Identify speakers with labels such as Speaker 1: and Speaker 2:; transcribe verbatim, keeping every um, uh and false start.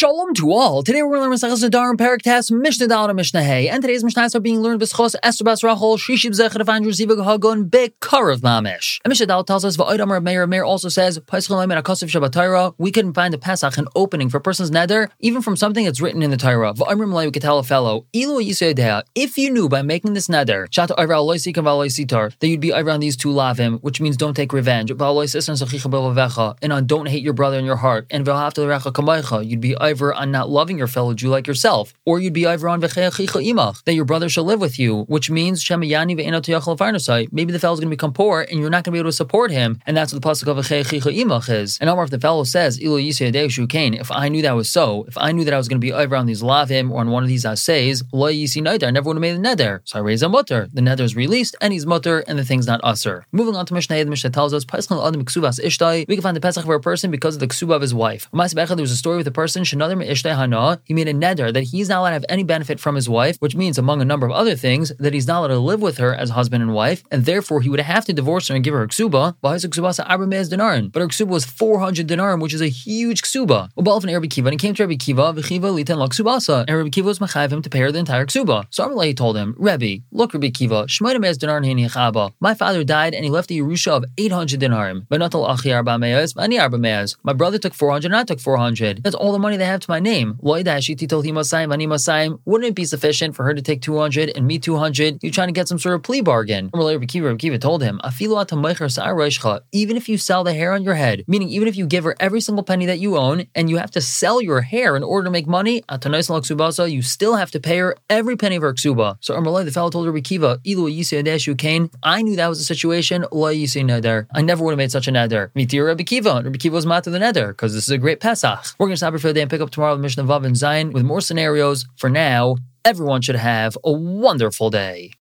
Speaker 1: Shalom to all. Today we're going to learn Maseches Nedarim Perek Tes Mishnah Daled and Mishnah Hey, and today's Mishnahs are being learned b'schos Esther Bas Rachel Shishib Zecher Evangelist Ziva Hagon Bekarav Mamish. And Mishnah Daled tells us Va'odam Rav Meir. Meir also says Paschal Leimen Akosef Shabbat Torah. We couldn't find a Pesach, an opening for a person's neder, even from something that's written in the Torah. Va'amrim Malay, we could tell a fellow Ilu Yisayidea. If you knew by making this neder Shata Ayra Aloy Sikam Valoy Sitar that you'd be Ayra on these two lavim, which means don't take revenge. Valoy Sisan Sachicha Belavecha, and on don't hate your brother in your heart. And V'Havta L'Recha Kamaycha, you'd be over on not loving your fellow Jew like yourself, or you'd be over on v'cheachicha imach, that your brother shall live with you, which means shemayani ve'enot yachal farnasai. Maybe the fellow's going to become poor and you're not going to be able to support him, and that's what the pasuk of v'cheachicha imach is. And Omar, if the fellow says ilo yisei shu kain, if I knew that was so, if I knew that I was going to be over on these lavim or on one of these asays, lo yisi neder, I never would have made the neder, so I raise a mutter. The neder is released and he's mutter, and the thing's not usher. Moving on to Mishnah, the Mishnah tells us Paschal adam ksuvas ishtai. We can find the Pesach for a person because of the ksuba of his wife. There was a story with a person shenadar me'ishtay hana. He made a neder that he's not allowed to have any benefit from his wife, which means, among a number of other things, that he's not allowed to live with her as husband and wife, and therefore he would have to divorce her and give her a ksuba. But her ksuba was four hundred dinarim, which is a huge ksuba. And he came to Rabbi Kiva, and Rabbi Kiva was mechayiv him to pay her the entire ksuba. So Amalei told him, Rebbe, look, Rabbi Kiva, my father died and he left a yerusha of eight hundred dinarim. My brother took four hundred and I took four hundred. That's all the money they have to my name. Wouldn't it be sufficient for her to take two hundred and me two hundred? You're trying to get some sort of plea bargain. Rabbi Kiva told him, even if you sell the hair on your head, meaning even if you give her every single penny that you own and you have to sell your hair in order to make money, you still have to pay her every penny of her ksuba. So the fellow told Rabbi Kiva, I knew that was the situation. I never would have made such a neder. Rabbi Kiva. Rabbi Kiva was mat to the neder because this is a great Pesach. We're going to stop here for the day and pick up tomorrow with Mishnah Vav and Zayin with more scenarios. For now, everyone should have a wonderful day.